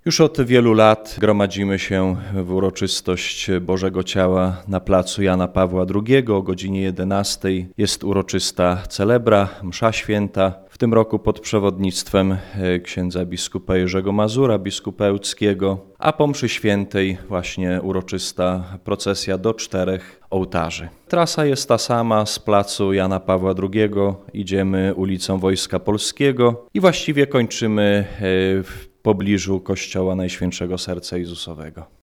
Już od wielu lat gromadzimy się w uroczystość Bożego Ciała na placu Jana Pawła II. O godzinie 11 jest uroczysta celebra, msza święta. W tym roku pod przewodnictwem księdza biskupa Jerzego Mazura, biskupa ełckiego, a po mszy świętej właśnie uroczysta procesja do 4 ołtarzy. Trasa jest ta sama, z placu Jana Pawła II idziemy ulicą Wojska Polskiego i właściwie kończymy w pobliżu kościoła Najświętszego Serca Jezusowego.